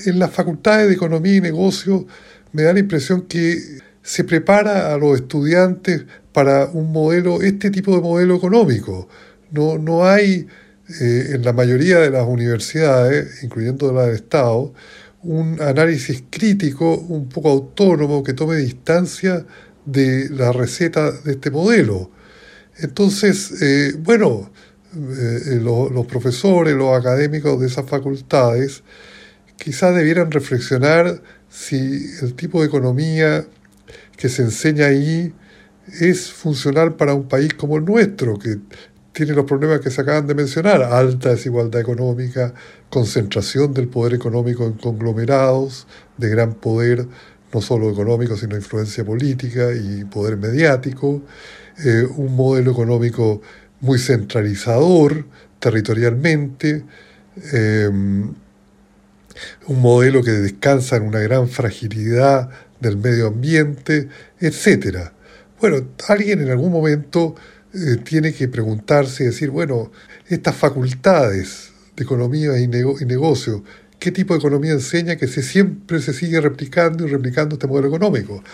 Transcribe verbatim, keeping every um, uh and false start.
en las facultades de Economía y Negocios me da la impresión que se prepara a los estudiantes para un modelo, este tipo de modelo económico. No, no hay eh, en la mayoría de las universidades, incluyendo la del Estado, un análisis crítico, un poco autónomo, que tome distancia de la receta de este modelo. Entonces, eh, bueno, eh, los, los profesores, los académicos de esas facultades, quizás debieran reflexionar si el tipo de economía que se enseña ahí es funcional para un país como el nuestro, que tiene los problemas que se acaban de mencionar: alta desigualdad económica, concentración del poder económico en conglomerados de gran poder, no solo económico, sino influencia política y poder mediático, eh, un modelo económico muy centralizador territorialmente, eh, un modelo que descansa en una gran fragilidad del medio ambiente, etcétera. Bueno, alguien en algún momento eh, tiene que preguntarse y decir, bueno, estas facultades de economía y, nego- y negocio, ¿qué tipo de economía enseña que se siempre se sigue replicando y replicando este modelo económico?